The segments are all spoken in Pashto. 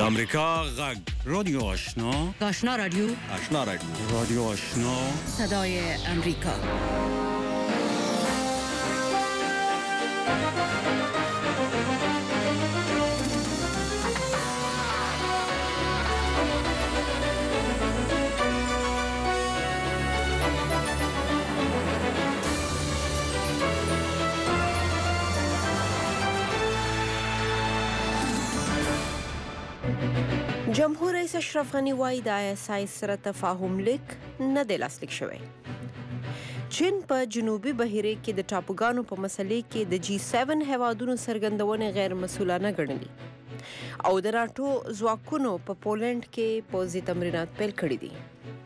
امریکا غږ رادیو آشنا آشنا رادیو رادیو آشنا صدای امریکا. جمهور رئیس اشرف غنی وايي د ISI سره تفاهم لیک نه دی لاسلیک شوی. چین په جنوبي بحیره کې د ټاپوګانو په مسلې کې د G7 هیوادونو څرګندونې غیر مسؤلانه ګڼلي او د ناټو ځواکونو په پولند کې پوځي تمرینات پیل کړي دي.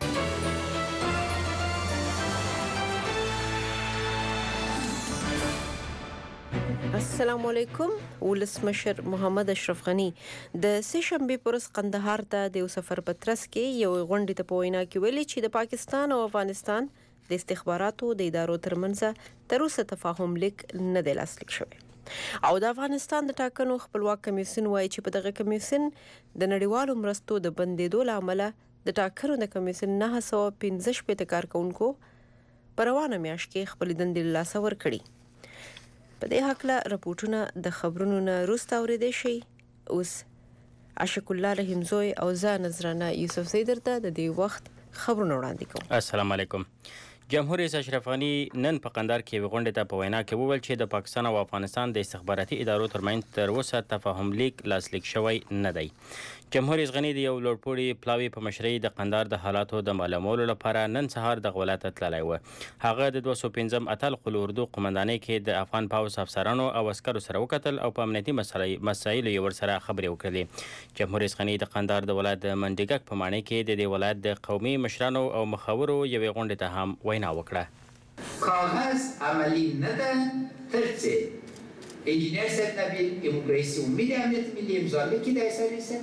السلام علیکم. ولسمشر محمد اشرف غنی د سهشنبه پر ورځ قندهار ته د سفر پترس کې یو غونډې ته په وینا کې ویلي چې د پاکستان او افغانستان د استخباراتو د ادارو ترمنځ تر اوسه تفاهم لیک نه دی لاسلیک شوی او د افغانستان د ټاکنو خپلواک کمیسیون وایي چې په دغه کمیسیون د نړیوالو مرستو د بندیدو له امله د ټاکنو د کمیسیون 915 کارکونکو په روانه میاشت کې خپل دندې له لاسه ورکړي. په دې حقله راپورټونه د خبرونو نه وروسته اورېدای شي. اوس عاشق الله رحیمزوی او زه نظرانه یوسف زیدر ته د دې وخت خبرونه وړاندې کوم. السلام علیکم. جمهور رئیس اشرف غنی نن په قندهار کې یوه غونډې ته په وینا کې وویل چې د پاکستان او افغانستان د استخباراتي ادارو ترمنځ تر اوسه تفاهم لیک لاسلیک شوی نه دی. جمهور رئیس غنی د یو لوړپوړي پلاوي په مشرۍ د قندهار د حالاتو د معلومولو لپاره نن سهار دغه ولایت ته تللی و. هغه د 205 اتل قل اردو قمندانۍ کې د افغان پوځ افسرانو او عسکرو سره وکتل او په امنیتي مسایلو یې ورسره خبرې وکړلې. جمهور رئیس غنی د قندهار د ولایت د منډیګک په ماڼۍ کې د دې ولایت د قومي مشرانو او مخورو یوې غونډې ته هم وینا وکړه. کاغذ عملی نه ده ترڅه انجینر صاحب نبیل امام رئیس امید امنیت ملی امضا لیکي د اساس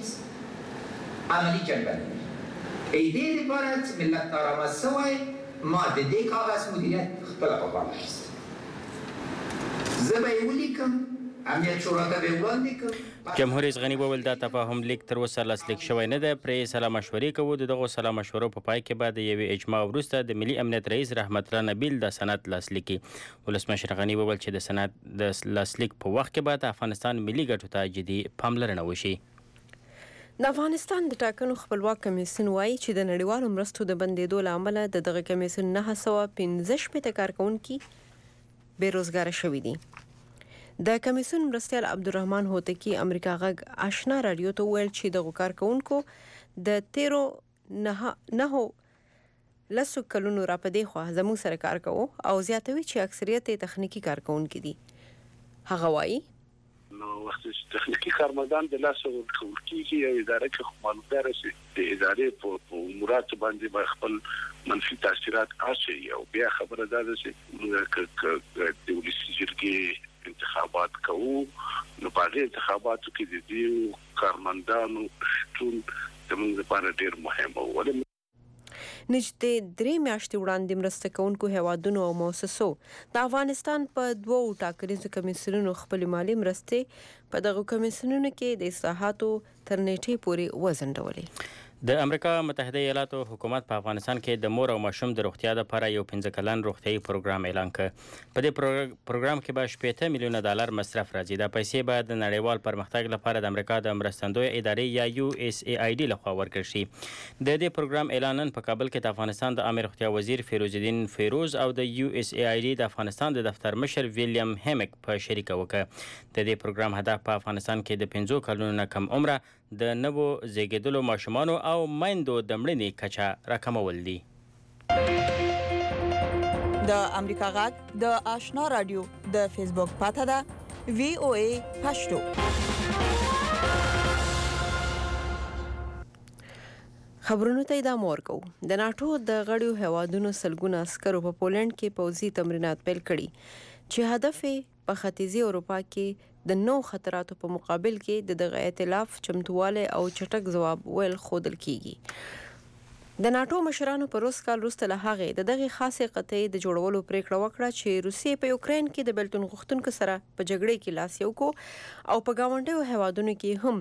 هیڅ عملی جنبه نه ایده لپاره چې ملت نارامه شوی ما د دې کاغذ مدیریت خپله په غاړه اخیستی. زه به یې ولیکم، امنیت شورا ته به یې وړاندې کړم. جمهور رئیس غنی وویل دا تفاهم لیک تر اوسه لاسلیک شوی نه دی. پرې سلا مشورې کوو. د دغو سلا مشورو په پای کې به د یوې اجماع وروسته د ملي امنیت رئیس رحمت الله نبیل د سند لاسلیک کړي. ولسمشر غنی وویل چې د سند د لاسلیک په وخت کې به د افغانستان ملي ګټو ته جدي پاملرنه وشي. د افغانستان د ټاکنو خپلواک کمیسیون وایي چې د نړیوالو مرستو د بندیدو له امله د دغه کمیسیون 915 کارکونکي بېروزګاره شوي دي. د کمیسیون مرستیال عبدالرحمن هوتکی امریکا غږ آشنا رادیو ته وویل چې دغو کارکونکو د تیرو 9 کلونو را په دې خوا زموږ سره کار کوو او زیاتوي چې اکثریت یې تخنیکي کارکونکي دي. هغه وایي نو وخت چې تخنیکي کارمندان د لاسه ورکول کېږي یو اداره کې معلومدار شي د ادارې په اموراتو باندې به خپل منفي تاثیرات اچي او بیا خبره ده چې موږ د ولسي جرګې انتخابات کوو نو په دې انتخاباتو کې د دې کارمندانو شتون زموږ لپاره ډېر مهم و. نږدې 3 میاشتې وړاندې مرسته کوونکو هیوادونو او مؤسسو د افغانستان په 2 ټاکنیزو کمیسیونونو خپل مالی مرستې په دغه کمیسیونونو کې د اصلاحاتو تر نیټې پورې وځنډولې. د امریکا متحده ایالاتو حکومت په افغانستان کې د مور او ماشوم د روغتیا لپاره یو 15 کلن روغتیايي پروګرام اعلان کړ. په دې پروګرام کې به $80 میلیونه مصرف راځي. دا پیسې به د نړیوال پرمختګ لپاره د امریکا د مرستندوی ادارې یا USAID لخوا ورکړل شي. د دې پروګرام اعلان نن په کابل کې د افغانستان د عامه روغتیا وزیر فیروز الدین فیروز او د USAID د افغانستان د دفتر مشر ویلیام هیمک په شریکه وکړه. د دې پروګرام هدف په افغانستان کې د 15 کلونو نه کم عمره د نوو زیږیدلو ماشومانو او میندو د مړینې کچه راکمول دي. د امریکا غږ د آشنا رادیو د فیسبوک پاته ده VOA پښتو. خبرونو ته ادامه ورکوو. د ناټو د غړیو هیوادونو سلګونه عسکرو په پولند کې پوځي تمرینات پیل کړي چې هدف یې په ختیځي اروپا کې د نو خطراتو په مقابل کې د دغه ائتلاف چمتواله او چټک ځواب ویل ښودل کیږي. د ناټو مشرانو په روس کال وروسته له هغې د دغې خاصې قطعې د جوړولو پریکړه وکړه چې روسیې په یوکرین کې د بیلتون غوښتونکو سره په جګړې کې لاس یو کو او په ګاونډیو هیوادونو کې هم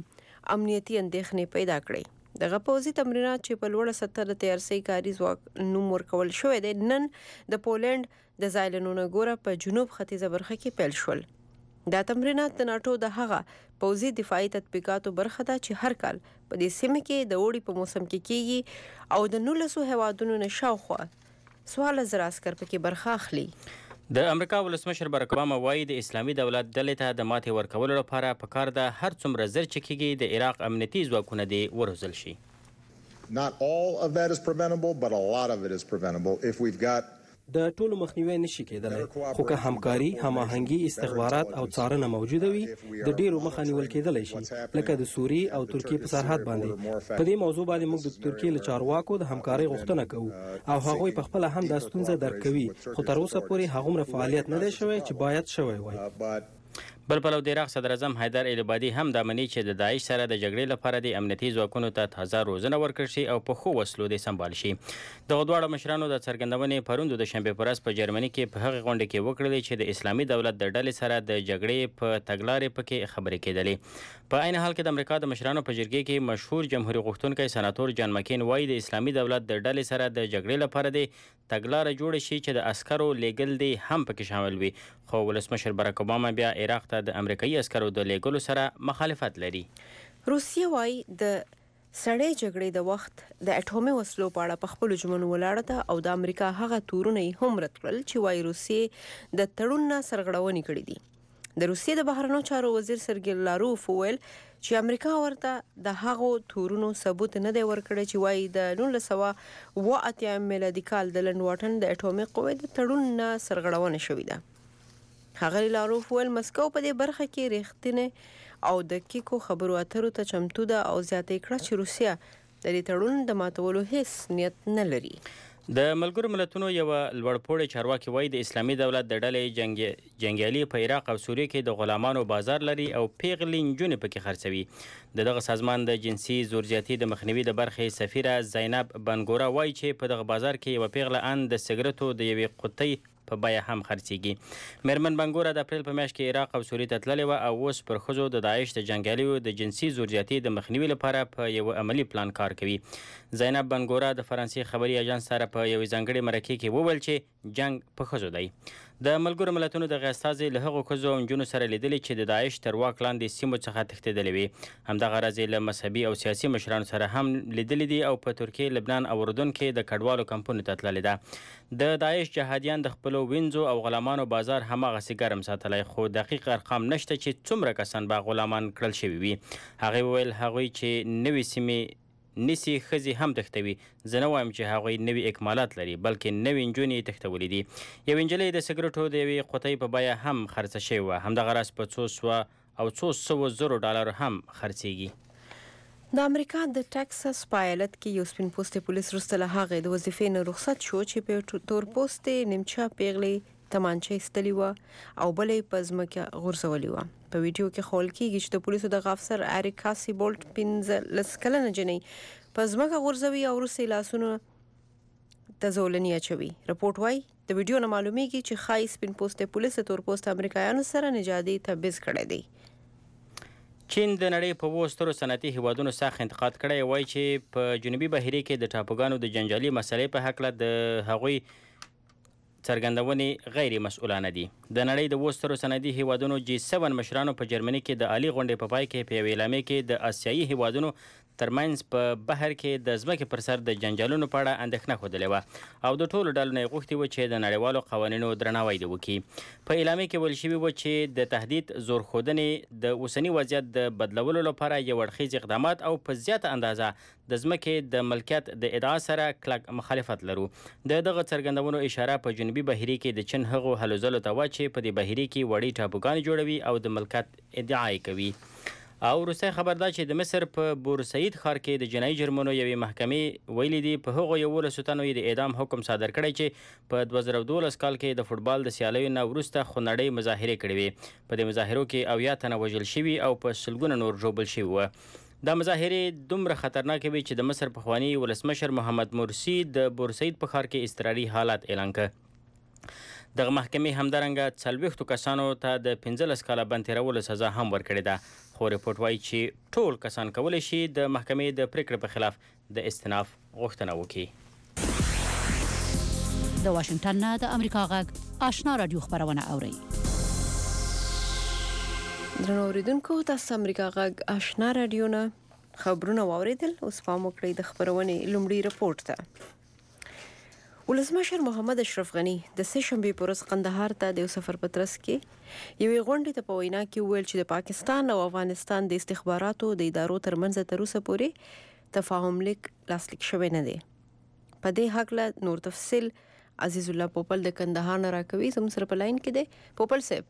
امنیتي اندېښنې پیدا کړې. دغه پوځي تمرینات چې په لوړه سطحه د تیارسۍ کاري ځواک نوم ورکول شوی دی نن د پولند د زایلنونه ګوره په جنوب ختیځه برخه کې پیل شول. دا تمرینات د ناتو د هغه پوځي دفاعي تطبیقاتو برخه ده چې هر کال په دې سیمه کې د اوړي په موسم کې کیږي او د 19 هیوادونو نه شاوخوا 14,000 عسكر پکې برخه اخلي. د امریکا ولسمشر باراک اوباما وایي د اسلامي دولت ډلې ته د ماتې ورکولو لپاره پکار ده هر څومره زر چې کېږي د عراق امنیتي ځواکونه دې وروزل شي. Not all of that is preventable, but a lot of it is preventable if we've got د ټولو مخنیوي نشي کېدلی خو که همکاري هماهنګي استخبارات او څارنه موجوده وي د ډیرو مخه نیول کېدلی شي لکه د سوریې او ترکیې په سرحد باندې. په دې موضوع باندې موږ د ترکیې له چارواکو د همکارۍ غوښتنه کوو او هغوی په خپله هم دا ستونزه درک کوي خو تر اوسه پورې هغومره فعالیت نه دی شوی چې باید شوی وای. بل پلو د عراق صدر اعظم حیدر العبادي هم دا مني چې د داعش سره د جګړې لپاره د امنیتي ځواکونو ته تازه روزنه ورکړل شي او په ښو وسلو دې سمبال شي. دغه دواړه مشرانو د څرګندونې پروند د شنبې په ورځ په جرمني کې په هغه غونډه کې وکړلې چې د اسلامي دولت د ډلې سره د جګړې په تګلارې پکې خبرې کېدلې. په عین حال کې د امریکا د مشرانو په جرګې کې مشهور جمهوریت غوښتونکی سناتور جان مکین وایي د اسلامي دولت د ډلې سره د جګړې لپاره د تګلارې جوړ شي چې د عسکرو لیږل دي هم پکې شامل وي. خو ولسمشر باراک اوباما بیا عراق ته د امریکایي عسکرو د لیږلو سره مخالفت لري. روسیه وایي د سړې جګړې د وخت د اټومي وسلو په اړه په خپلو ژمنو ولاړه ده او د امریکا هغه تورونه یې هم رد کړل چې وایي روسیې د تړون نه سرغړونې کړې دي. د روسیې د بهرنیو چارو وزیر سرګی لاروف وویل چې امریکا ورته د هغو تورونو ثبوت نه دی ورکړی چې وایي د 1980 میلادي کال د لنډ واټن د اټومي قوې د تړون نه سرغړونه شوې ده. ښاغلي لاروف ویل مسکو په دې برخه کې ریښتینې او دقیقو خبرو اترو ته چمتو ده او زیاته کړه چې روسیه د دې تړون د ماتولو هیڅ نیت نه لري. د ملګرو ملتونو یو لوړپوړی چارواکي وایي د اسلامي دولت د ډلې جنګیالي په عراق او سوریه کې د غلامانو بازار لري او پیغلې نجونې پکې خرڅوي. دغه سازمان د جنسي زورزیاتي د مخنیوي د برخې سفیره زینب بنګورا وایي چې په دغه بازار کې یوه پیغله ان د سګرټو د یوې قطۍ په بیه هم خرڅیږي. میرمن بنګورا د اپریل په میاشت کې عراق او سوریې ته تللې وه او اوس پر ښځو د داعش د جنګیالیو د جنسي زورزیاتي د مخنیوي لپاره په یو عملي پلان کار کوي. زینب بنګورا د فرانسې خبري اژانس سره په یوې ځانګړې مرکې کې وویل چې جنګ په ښځو دی. د ملګرو ملتونو دغه استازي له هغو ښځو او نجونو سره لیدلي چې د داعش تر واک لاندې سیمو څخه تښتېدلې وي. همدغه راز له مذهبي او سیاسي مشرانو سره هم لیدلي دي او په ترکیې، لبنان او اردن کې د کډوالو کمپونو ته تللې ده. د داعش جهادیان د خپلو وینځو او غلامانو بازار هماغسې ګرم ساتلی، خو دقیق ارقام نشته چې څومره کسان به غلامان کړل شوي وي. هغې وویل هغوی چې نوې سیمې نیسي ښځې هم تښتوي. زه نه وایم چې هغوی نوي اکمالات لري، بلکې نوې نجونې یې تښتولي دي. یوې نجلۍ د سګرټو د یوې قطۍ په بیه هم خرڅه شوې وه. همدغه راز په څو سوو زرو ډالرو هم خرڅیږي. د امریکا د ټکساس په ایالت کې یو سپین پوستې پولیس وروسته له هغې د وظیفې نه رخصت شو چې په تور پوستې نیمچه پیغلې تمانچه ایستلې وه او بله یې په ځمکه غورځولې وه. په ویډیو کې ښوول کېږي چې د پولیسو دغه افسر اریک کاسي بولټ 15 کلنه نجلۍ په ځمکه غورځوي او وروسته یې لاسونو ته زولنې اچوي. رپورټ وایي د ویډیو نه معلومیږي چې ښایي سپین پوستې پولیس د تور پوسته امریکایانو سره نژادي تبعیض کړی دی. چین د نړۍ په 2 سترو صنعتي هیوادونو سخت انتقاد کړی، وایي چې په جنوبي بحیرې کې د ټاپوګانو د جنجالي مسلې په هکله د هغوی څرګندونې غیر مسؤلانه دي. د نړۍ د 2 سترو صنعتي هیوادونو G7 مشرانو په جرمني کې د عالي غونډې په پای کې په یوې اعلامیه کې د آسیایي هیوادونو ترمنځ په بحر کې د ځمکې پر سر د جنجالونو په اړه اندېښنه ښودلې وه او د ټولو ډلو نه یې غوښتي وه چې د نړیوالو قوانینو درناوی دې وکړي. په اعلامیه کې ویل شوي وه چې د تهدید زور ښودنې د اوسني وضعیت د بدلولو لپاره یو اړخیز اقدامات او په زیاته اندازه د ځمکې د ملکیت د ادعا سره کلک مخالفت لرو. د دغه څرګندونو اشاره په جنوبي بحیرې کې د چین هغو هلو ځلو ته وه چې په دې بحیرې کې وړې ټاپوګانې جوړوي او د ملکیت ادعا یې کوي. او وروستی خبر دا چې د مصر په بورسعید ښار کې د جنایي جرمونو یوې محکمې ویلي دي په هغو 11 تنو یې د اعدام حکم صادر کړی چې په 2012 کال کې د فوټبال د سیالیو نه وروسته خونړۍ مظاهرې کړې وې. په دې مظاهرو کې 80 تنه وژل شوي او په سلګونه نور ژوبل شوي وه. دا مظاهرې دومره خطرناکې وې چې د مصر پخواني ولسمشر محمد مرسي د بورسعید په ښار کې اضطراري حالت اعلان کړ. دغه محکمې همدارنګه 40 کسانو ته د 15 کاله بند تیرولو سزا هم ورکړې ده خو ریپورت وایي چې ټول کسان کولی شي د محکمې د پریکړې په خلاف د استئناف غوښتنه وکړي. د واشنگټن نه د امریکا غږ آشنا رادیو خبرونه اوري. درنو اوریدونکو تاسو امریکا غږ آشنا رادیو نه خبرونه واوریدل. اوس پام وکړئ د خبرونې لومړی رپورت ته. ولسمشر محمد اشرف غنی د سه شنبې پر ورځ قندهار ته د سفر په ترڅ کې یوې غونډې ته په وینا کې ویل چې د پاکستان او افغانستان د استخباراتو د ادارو ترمنځ تر اوسه پورې تفاهم لیک لاسلیک شوی نه دی. په دې هکله نور تفصیل عزیز الله پوپل د کندهار نه راکوي. زموږ سره په لاین کې دی پوپل صاحب.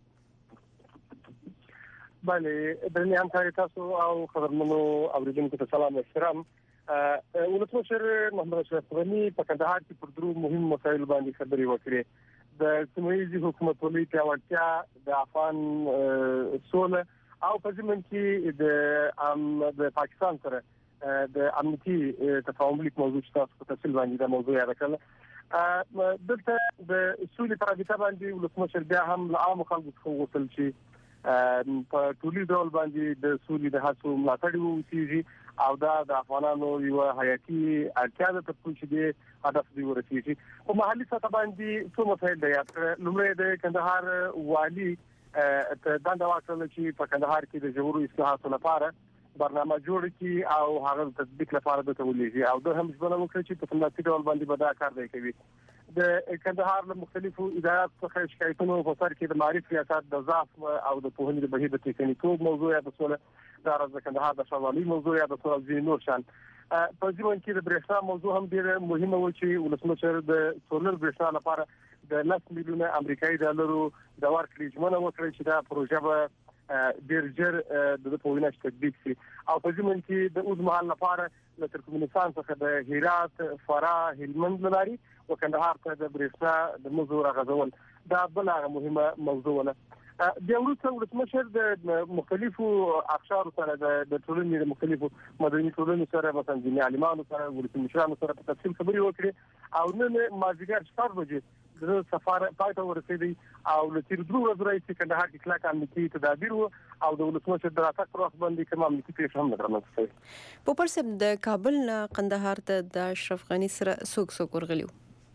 بله درنې همکاري تاسو او خبرمنو اوریدونکو ته سلام او احترام. ولسمشر محمد اشرف غنی په کندهار کې پر درو مهم مسایل باندې خبرې وکړې. د سیمه‌ییز حکومتولۍ پیاوړتیا، د افغان سوله او په ضمن کې د پاکستان سره د امنیتي تفاهم لیک موضوع چې تاسو په تفصیل باندې د موضوع یاد کړل. دلته د سولې پر اړه باندې ولسمشر بیا هم له عام خلکو څخه وغوښتل چې په ټولي ډول باندې د سولې د هڅو ملاتړ وکړي او دا د افغانانو یو حیاتي اړتیا ده تر څو چې د هدف دی ورسیږي. په محلي سطح باندې څو مسایل دی. لومړی د کندهار والي ته دنده ورکړل چې په کندهار کې د جوړو اصلاحاتو لپاره برنامه جوړ کړي او هغه تطبیق لپاره د تولېږي او د هم ځبنه وکړي چې په سملاسي ډول باندې به دا کار دی کوي. د کندهار له مختلفو ادارات څخه شکایتونو په سر کې د معرفت ریاست د ضعف او د پوهنې د بهیر د ټکنیکوب موضوع یا د سوله د کندهار د شوالي موضوع یا د سوله ځینې نور شان. په ځوان کې د برېښنا موضوع هم ډېر مهمه و چې ولسمشر د سولر برېښنا لپاره د 10 میلیونه امریکایي ډالرو د ورکړې ژمنه وکړه چې دا پروژه به ډېر ژر د پوهنې تطبیق شي او په ځوان کې د اوږدمهال لپاره له ترکمنستان څخه د هرات، فراه، هلمند لاري او کندهار ته د برېښنا د موضوع راغځول دا بل هغه مهمه موضوع ده. د وروسته ولسمشر د مختلفو اقشار سره د ټولنې د مختلفو مدني ټولنې سره مثلا دیني عالمانو سره ولسمشرانو سره په تفصیل خبرې وکړي او نن مازیګر 4 بجې د سفر پای ته ورسېدی او له تیر 2 ورځې راځي کندهار کې کلاک امنیتي تدابیر او د ولسمشر د راتګ پر وخت باندې کوم امنیتي پیښه هم نه درمنځ شوې. پوپل صاحب د کابل نه قندهار ته د اشرف غنی سره څوک ورغلیو؟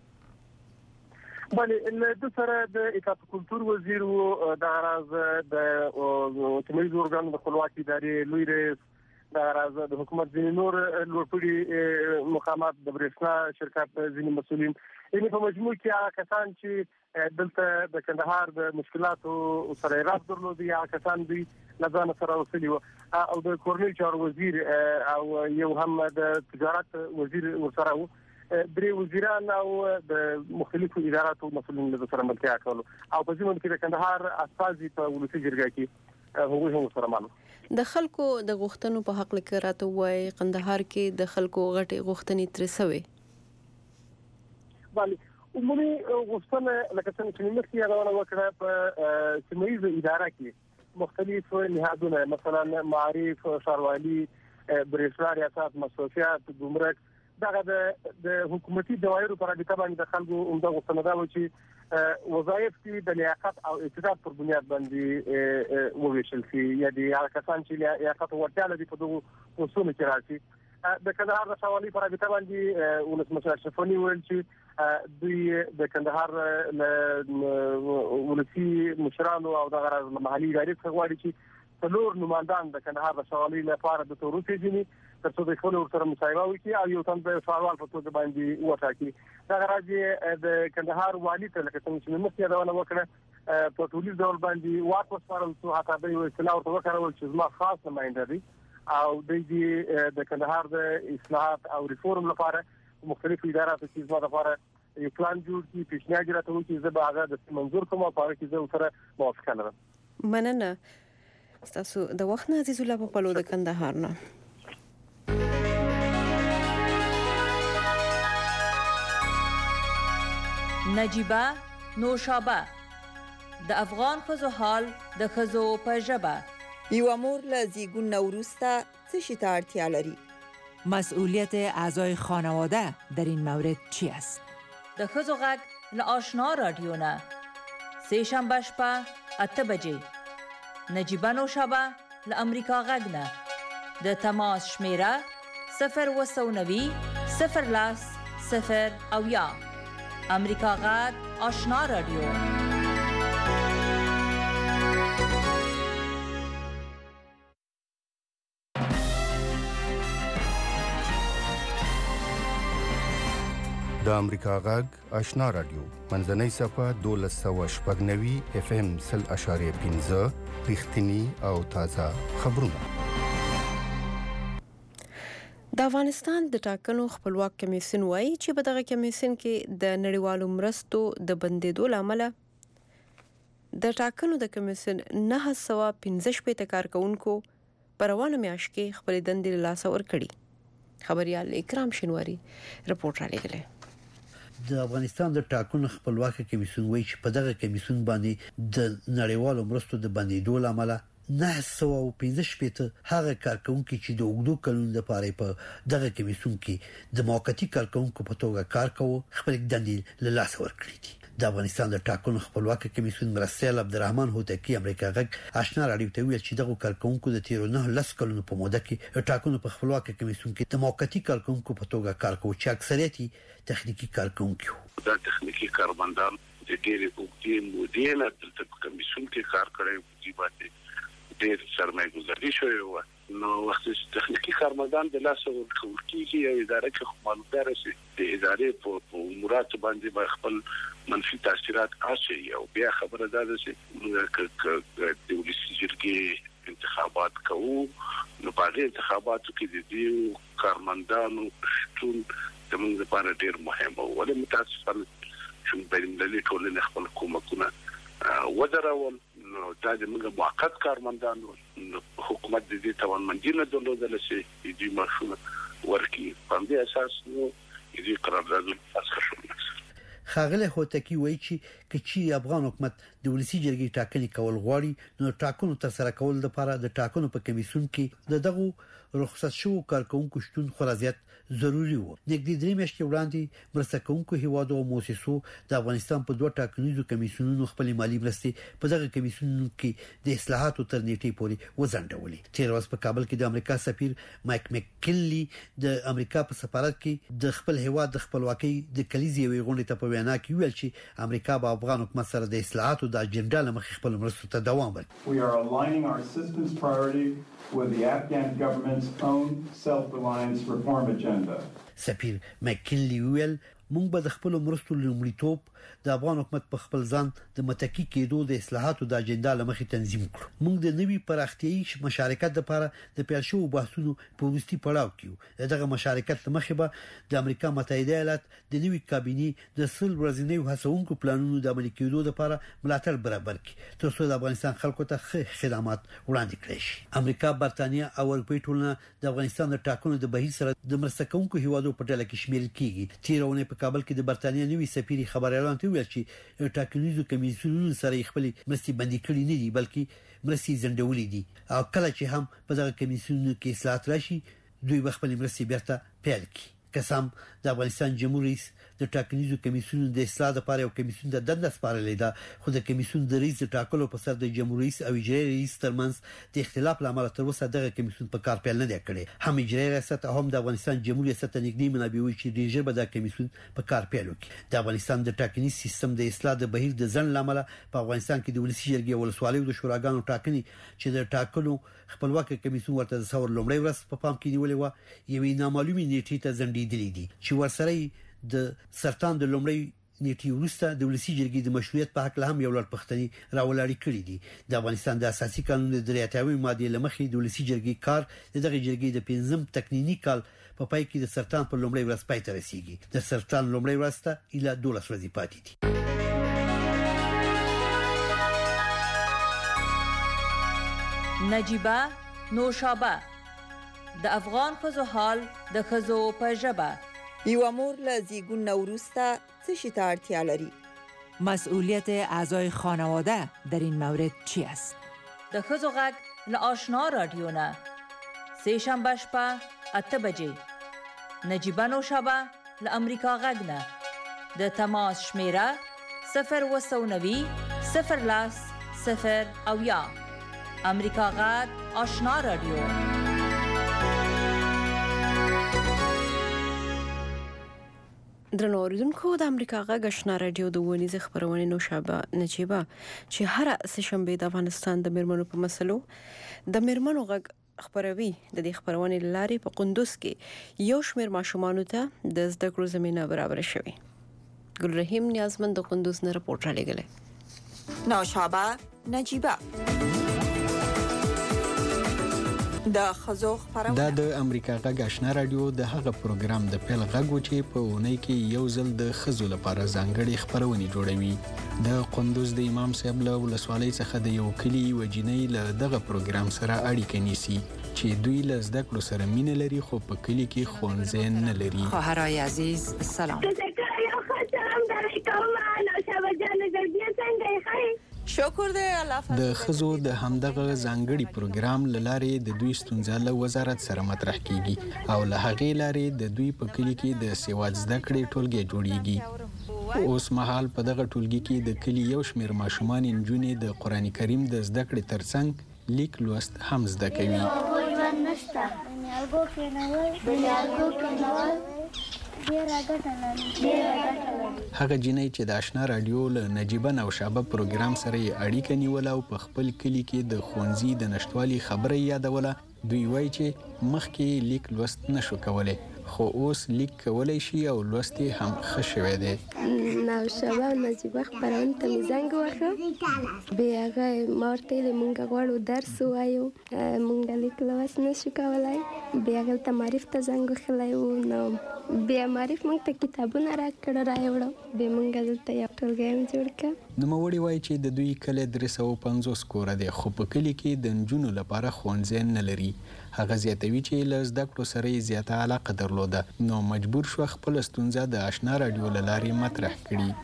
بله د سره د اطاعت کلتور وزیر او د غراز د سیمه‌ییز ارګانونو د خپلواکۍ ادارې لوی رئیس د غراز د حکومت ځینې نور لوړپوړي مقامات د برېښنا شرکت ځینې مسؤلین یعنې په مجموع کې هغه کسان چې دلته د کندهار د مشکلاتو سره راز درلودي هغه کسان دوی له ځان سره وسلي او د کورنۍ چارو وزیر او یو هم د تجارت وزیر ورسره و. درې وزیران او د مختلفو اداراتو مسؤلین له سره ملتیا کولو او په ځینو کې د کندهار استازي په ولسی جرګه کې هغوی هم سره مالو. د خلکو د غوښتنو په حق کې راته وایي قندهار کې د خلکو غټي غوښتنې تر سوي. بله عمومي غوښتنه لکه څنګه چې موږ یې راوړل وکړه په سیمه‌ییز اداره کې مختلف نهادونه مثلا معارف، ښاروالي، برېښنا ریاست، مصرفیات، ګمرک دغه د حکومتي دوايرو پر اړه باندې د خلکو عمده غوښتنه ده چې وظایف کې د لیاقت او استعداد پر بنیاد باندې وویشل شي یا د هغه کسان چې لیاقت او وړتیا لري په دغو اصولو کې راځي. د کندهار د شوالي پر اړه باندې ولسمشر اشرف غنی ویل چې دوی د کندهار ولسی مشرانو او د غراز محلي ادارې څخه غواړي چې څلور نمائندان د کندهار د شوالي لپاره د تورو پیژني ترڅو د خپل سره مصاحبه وکړي او یو تن د سوال په توګه باندې وټاکي. دا راځي د کندهار والي ته لکه څنګه چې موږ یې راوړل وکړه په ټولي ډول باندې واک وسپارل شو حتی د یو اصلاح ورته وکړل چې زما خاص نماینده دي او د کندهار د اصلاحات او ریفورم لپاره مختلفو اداراتو کې زما لپاره یو پلان جوړ کړي پیشنهاد راته وکړي چې زه به هغه د منظور کوم او په هغه کې زه سره موافقه لرم. مننه تاسو د وخت نه عزیز الله په پلو د کندهار نه. نجیبه نوشابه د افغان ښځو حال د ښځو په ژبه. یو مور له زیږون نه وروسته څه شي ته اړتیا لري؟ مسئولیت اعضای خانواده در این مورد چی است؟ د ښځو غږ له آشنا رادیو نه سه شنبه شپه 8 بجې نجیبه نوشابه له امریکا غږ نه د تماس شمیره 090 010 0 امریکا غږ آشنا رادیو. د امریکا غږ آشنا رادیو منځنۍ صفه 1290 FM 0.15 رښتینی او تازه خبرونه. د افغانستان د ټاکنو خپلواک کمیسیون وایي چې په دغه کمیسیون کې د نړیوالو مرستو د بندیدو لامل د ټاکنو د کمیسیون 915 کارکونکو په روانه میاشت کې خپل دندې له لاسه ورکړي. خبريال اکرام شینواری رپورټ را لګلې. د افغانستان د ټاکنو خپلواک کمیسیون وایي چې په دغه کمیسیون باندې د نړیوالو مرستو د بندیدو لامل 915 هغه کارکونکو چې د اوږدو کلونو لپاره په دغه کمیسیون کې د موقتی کارکونکو په توګه کار کوي خپل دندې له لاسه ورکړي دي. د افغانستان د ټاکنو خپلواک کمیسیون مرستیال عبدالرحمن هوتکی امریکا غږ آشنا راډیو ته ویل چې دغه کارکونکو د 13 کلونو په موده کې ټاکنو په خپلواک کمیسیون کې د موقتی کارکونکو په توګه کار کوي چې اکثریت تخنیکی کارکونکو دا تخنیکی کارمندان د ډېرې اوږدې مودې نه د کمیسیون کې کار کړی دي باندې ډېر سرمایه گذاري شوی و. نو وخت چې تخنیکی کارمندان د لاسه ورکول کیږي یا اداره کې خپلواک راشي د ادارې په امورات باندې خپل منفي تاثیرات اچي او بیا خبره ده چې د ولسی جرګې انتخابات کوو نو په دې انتخاباتو کې د دې کارمندانو شتون زموږ لپاره ډېر مهم او ولې متاسفانه چې بینالمللي ټولنې خپل کومکونه ودرول نو دا د موږ موقت کارمندانو حکومت د دې توانمندي نه درلودل چې دې ماشونه ورکی په دې اساس نو دې قرارداد فسخ شو. خاغله هوتکی وایي چې کچې افغان حکومت د ولسی جرګې ټاکنې کول غواړي نو ټاکنو ترسره کول لپاره د ټاکنو په کمیسیون کې دغه رخصت شو کارکونکو شتون خورازیت ضروری وو. نګدي درې میاشتې وړاندې مرستکونکو هیوادو او موسسو د افغانستان په دوه ټاکنیزو کمیسیونونو خپل مالی مرستې په دغه کمیسیونونو کې د اصلاحاتو تر نیټې پورې وځنډولې. تیر ورځ په کابل کې د امریکا سفیر مایک مککنلی د امریکا په سفارت کې د خپل هیواد د خپلواکۍ د کلیزې وی غونډې ته په وینا کې ویل چې امریکا به افغان حکومت سره د اصلاحاتو د اجنډا لمخې خپل مرستو ته دوام ورکړي. We are aligning our assistance priority with the Afghan government's own self-reliance reform agenda. سفیر مککنلی ویل مونږ به د خپل مرستو لومړیتوب د افغان حکومت په خپل ځان د متکی کېدو د اصلاحاتو د اجنډا لمخې تنظیم کړو. مونږ د نوي پراختیايي مشارکت لپاره د پیښو بحثونو په وروستي پړاو کې دغه مشارکت لمخې به د امریکا متحده ایالات د نوي کابینې د سل ورځنی هڅونکو پلانونو د عملي کېدو لپاره ملاتړ برابر کړي تر څو د افغانستان خلکو ته خدمات وړاندې کړي شي. امریکا، برتانیا او اروپای ټولنه د افغانستان د ټاکنو د بهیر سره د مرستکونکو هیوادو په ډله کې شمیرل کیږي. تیرونه په کابل کې د برتانیا نوي سفیر خبريالان ته ویل چې ټاکنیزو کمیسیونونو سره خپل مرستي بندي کړي نه دي بلکې مرستي زندولې دي او کله چې هم په دغه کمیسیونونو کې اصلاحات راشي دوی به خپل مرستي بیرته پیل کړي. قسم د افغانستان جمهوریت د ټاکنیزو کمیسیونونو د اصلاح لپاره یو کمیسیون د دنده سپارلې ده خو د کمیسیون د رئیس د ټاکلو په سر د جمهوریت او اجرایي رئیس ترمنځ د اختلاف لامل تر اوسه دغه کمیسیون په کار پیل نه دی کړی. هم اجرایي ریاست هم د افغانستان جمهوریت ته نږدې منابع وي چې ډیره به د کمیسیون په کار پیل وکړي. د افغانستان د ټاکنیز سیستم د اصلاح د بهیر د ځن لامل په افغانستان کې د ولسی جرګې ولسوالۍ د شوراګانو ټاکنې چې د ټاکنو خپلواک کمیسیون ورته د ثور لومړی ورځ په پام کې نیولې و یوې نامعلومه نیټې ته ځنډېدلې دي چې ورسره د سرطان د لومړی نیټې وروسته د ولسی جرګې د مشروعیت په حق له هم یو لړ پښتني راولاړې کړې دي. د افغانستان د اساسي قانون د 83 ماده لمخې د ولسی جرګې کار دغه جرګې د 5م تکنینی کال په پای کې د سرطان په لومړی ورځ پای ته رسیدي. د سرطان لومړی ورځ ته اله 12 ورځې پاتې دي. نجیبه نوشابه د افغان ښځو حال د ښځو په ژبه. یو امور لزیگون نوروستا چه شی اړتیا لري؟ مسئولیت اعضای خانواده در این مورد چی است؟ د ښځو غږ له آشنا رادیو نه سه شنبه شپه 8 بجې نجیبه نوشابه له امریکا غږ نه د تماس شمیره 090 010 0 امریکا غږ آشنا رادیو. درنو اوریدونکو د امریکا غږ آشنا رادیو د ونیز خبرونه نوشابه نجيبه چې هر سشنبه د افغانستان د میرمنو په مسلو د میرمنو غږ خبروي د دې خبرونه لاري په قندوز کې یو شمېر ماشومان ته د زده کړو زمينه برابر شوه. ګل رحیم نیازمند د قندوز نه راپورټ را لګله. نوشابه نجيبه د خزو خبرونه دا د امریکا غږ آشنا رادیو د هغه پروګرام د پیل غږ چې په اونۍ کې یو ځل د خزو لپاره ځانګړي خبرونه جوړوي. د قندوز د امام صاحب له ولسوالۍ څخه د یو کلی وجنۍ له دغه پروګرام سره اړیکه نیسي چې دوی له زده کړو سره مینه لري خو په کلی کې ښوونځی نه لري. خواهرای عزیز سلام. شکر دې الله فضل. د خزو د همدغه ځانګړي پروګرام لاره د دوی ستونزې له وزارت سره مطرح کیږي او له هغې لارې د دوی په کلی کې د سیواد زده کړې ټولګي جوړیږي. اوس مهال په دغه ټولګي کې د کلی یو شمېر ماشومان نجونې د قران کریم د زده کړې ترڅنګ لیک لوست هم زده کوي. هغه جنۍ چې د آشنا رادیو له نجيبه نوشابه پروګرام سره اړیکه نیوله او په خپل کلی کې د ښوونځي د نشټوالي خبره یادوله، دوی وایي چې مخکې لیک لوست نشو کولای خو اوس لیک کولای شي او لوست هم ښه شوی دی. نوشابه نجيبه خبرونه ته مې زنګ وکړ، بیا هغه ما ورته ویل موږ غواړو درس ووایو، موږ لیک لوست نشو کولای. بیا هلته معرف ته زنګ وهلی و، نو بیا معرف موږ ته کتابونه راکړه راوړه، بیا موږ دلته یو ټولګی هم جوړ کړ. نوموړي وایي چې د دوی کلی 350 کوره دی خو په کلي کې د نجونو لپاره ښوونځی نه لري. هغه زیاتوي چې له زده کړو سره یې زیاته علاقه درلوده نو مجبور شو خپل ستونزه د آشنا رادیو له لارې مطرح کړي.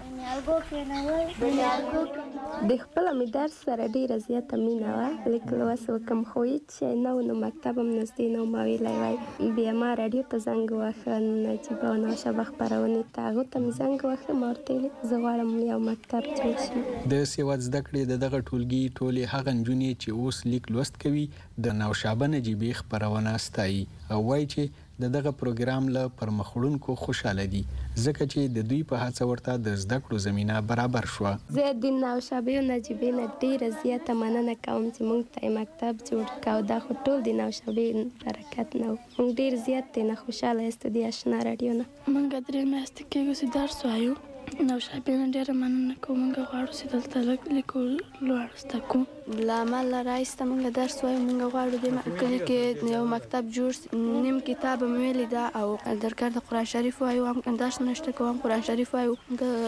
د خپل مې درس سره ډیره زیاته مینه وه، لیک لوست وکم خو هیڅ شی نه و، نو مکتب هم نږدې نه و. ما ویلی وای بیا ما راډیو ته زنګ ووهه، نجيبه او نوشابه خپرونې ته، هغو ته مې زنګ ووهه، ما ورته ویلې زه غواړم یو مکتب جوړ شي. د سیواد زده کړې د دغه ټولګي ټولې هغه نجونې چې اوس لیک لوست کوي د نوشابه نجيبې خپرونه ستایي او وایي چې د دغه پروګرام له پرمخوړونکو خوشاله دي ځکه چې د دوی په هڅه ورته د زده کړو زمينه برابر شوه. زه د نوشابه او نجيبې نه ډیره زیاته مننه کوم چې موږ ته مکتب جوړ کړو. دا خو ټول د نوشابې برکت نه و، موږ ډیر زیات نه خوشاله یاست د آشنا رادیو نه. موږ درې میاشتې کېږي چې درس وایو، نوشابې نه ډیره مننه کوم، موږ غواړو چې دلته لیکل لوست کوو. له عمل راایسته موږ درس وایو، موږ غواړو د کلي کې یو مکتب جوړ شي. نیم کتاب مې ویلی دا او درکار د قرآن شریف وایو، هم درس نشته کوم قرآن شریف وایو.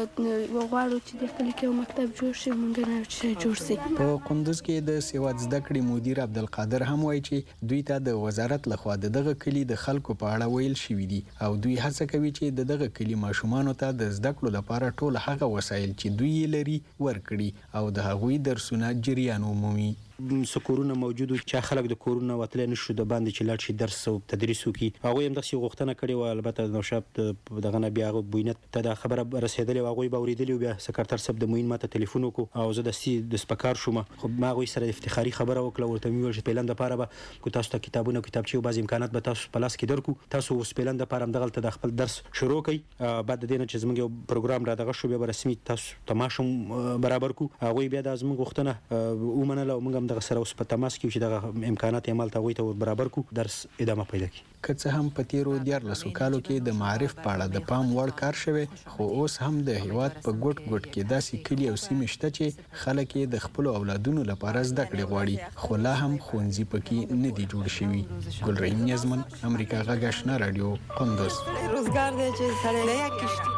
موږ غواړو چې د کلي کې یو مکتب جوړ شي، موږ نه شي جوړ شي. په قندوز کې د سیواد زده کړې مدیر عبدالقادر هم وایي چې دوی ته د وزارت لخوا دغه کلي د خلکو په اړه ویل شوي دي او دوی هڅه کوي چې دغه کلي ماشومانو ته د زده کړو لپاره ټول هغه وسایل چې دوی یې لري ورکړي او د هغوی درسونه جریان ومومي. سکورونه موجود چې خلک د کورونه وتل نشو د باندې چې لاړ شي درس او تدریس وکي. هغه هم دغه غوښتنه کړې و، البته نوشاب دغه نه بیا بوینت ته د خبره رسیدلې و، هغه به اوریدلې، بیا سکرټر صاحب د موین ماته ټلیفون وکړو او زه د سپکار شوم. خو ما غوي سره افتخاري خبره وکړه، ورته مې ویل چې پلان د پاره به کو تاسو ته کتابونه کتابچې او بعض امکانات به تاسو په لاس کې درکو، تاسو اوس پلان د پاره دغه ته د خپل درس شروع کړئ. بعد د دې نه چې زموږ یو پروګرام را دغه شو بیا رسمي تاسو تماشم برابر کو. هغه بیا د زموږ غوښتنه ومنله او موږ هم دغه سره اوس په تماس کې چې دغه امکانات یې عمل ته وي ته برابر کو، درس ادامه پیدا کړي. که څه هم په تیرو 14 کالو کې د معارف په اړه د پام وړ کار شوی خو اوس هم د هیواد په ګوټ ګوټ کې داسې کلی او سیمې شته چې خلک یې د خپل اولادونو لپاره زده کړې غواړي خو لا هم ښوونځي پکې نه دي جوړ شوي. ګل رحیم نیازمن، امریکا غږ آشنا رادیو، قندوز. روزګار دی چې سړی له یک کشتي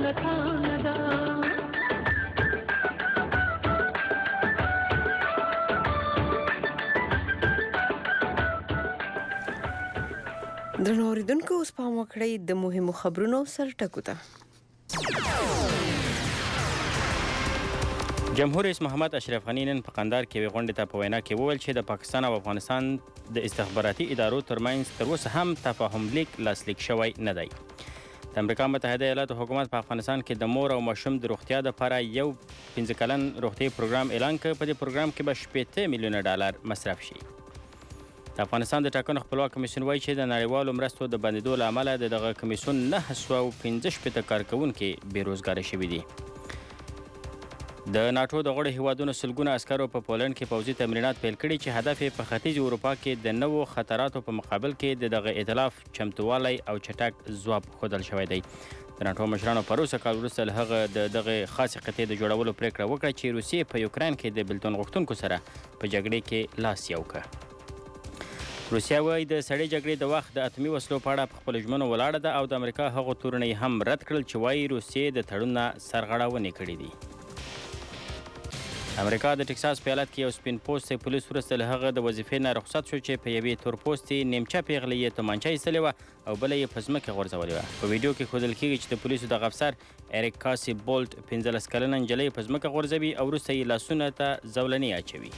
درنو اوریدونکو اوس پام وکړئ د مهمو خبرونو سر ټکو ته. جمهور رئیس محمد اشرف غني نن په قندهار کې یوې غونډې ته په وینا کې وویل چې د پاکستان او افغانستان د استخباراتي ادارو ترمنځ تر اوسه هم تفاهم لیک لاسلیک شوی نه دی. د امریکا متحده ایالاتو حکومت په افغانستان کې د مور او ماشوم د روغتیا لپاره یو 15 کلن روغتیايي پروګرام اعلان کړ. په دې پروګرام کې به $80 میلیونه مصرف شي. د افغانستان د ټاکنو خپلواک کمیسیون وایي چې د نړیوالو مرستو د بندېدو له امله د دغه کمیسیون 915 کارکوونکي بېروزګاره شوي دي. د ناټو د غړو هیوادونو سلګونه عسکرو په پولنډ کې پوځي تمرینات پیل کړي چې هدف یې په ختیځ اروپا کې د نوو خطراتو په مقابل کې د دغه ائتلاف چمتووالی او چټک ځواب ښودل شوی دی. د ناټو مشرانو پروسه کال وروسته له هغه د دغه خاصې قطعې د جوړولو پریکړه وکړه چې روسیې په یوکراین کې د بېلتون غوښتونکو سره په جګړې کې لاس یو کړ. روسیا وایي د سړې جګړې د وخت د اتمي وسلو په اړه په خپلو ژمنو ولاړه ده او د امریکا هغو تورونه یې هم رد کړل چې وایي روسیې د تړون نه سرغړونې کړې دي. امریکا د ټکساس په ایالت کې یو سپین پوستی پولیس وروسته له هغه د وظیفې نه رخصت شو چې په یوې تور پوستې نیمچه پیغلې یې تومانچه ایستلې وه او بله یې په ځمکه غورځولې وه. په ویډیو کې ښودل کېږي چې د پولیسو دغه افسر اریک کاسي بولټ 15 کلنه نجلۍ په ځمکه غورځوي او وروسته یې لاسونه ته زولنې اچوي.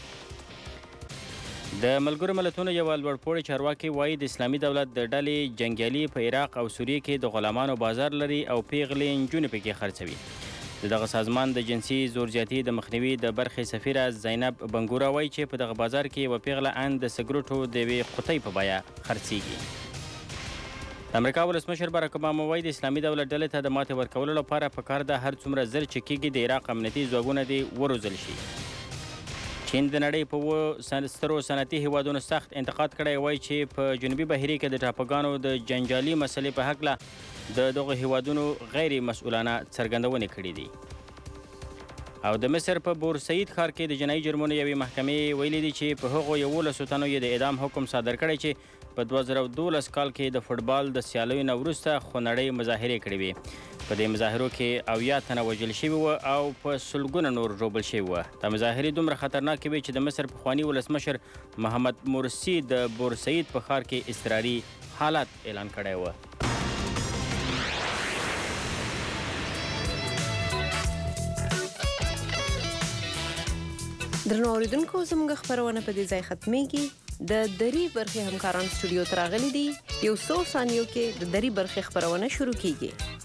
د ملګرو ملتونو یو لوړپوړی چارواکي وایي د اسلامي دولت د ډلې جنګیالي په عراق او سوریې کې د غلامانو بازار لري او پیغلې نجونې پکې خرڅوي. د دغه سازمان د جنسي زورزیاتي د مخنیوي د برخې سفیره زینب بنګورا وایي چې په دغه بازار کې یوه پیغله ان د سګرټو د یوې قطۍ په بیه خرڅیږي. د امریکا ولسمشر باراک اوباما وایي د اسلامي دولت ډلې ته د ماتې ورکولو لپاره پکار ده هر څومره زر چې کېږي د عراق امنیتي ځواکونه دې وروزل شي. چین د نړۍ په سترو صنعتي هیوادونو سخت انتقاد کړی وایي چې په جنوبي بحیرې کې د ټاپوګانو د جنجالي مسلې په هکله د دغه هیوادونو غیر مسؤلانه څرګندونې کړې دي. او د مصر په بورسعید ښار کې د جنایي جرمونو یوې محکمې ویلي دي چې په هغو 11 تنو یې د اعدام حکم صادر کړی چې په 2012 کال کې د فوټبال د سیالیو نه وروسته خونړۍ مظاهرې کړې وې. په دې مظاهرو کې 80 تنه وژل شوي وو او په سلګونه نور ژوبل شوي وو. دا مظاهرې دومره خطرناکې وې چې د مصر پخواني ولسمشر محمد مرسي د بورسعید په ښار کې اضطراري حالت اعلان کړی و. درنو اوریدونکو زموږ خبرونه په دې ځای ختمېږي. د دری برخې همکاران سټوډیو ته راغلي دي. یو څو ثانیو کې د دری برخې خبرونه شروع کیږي.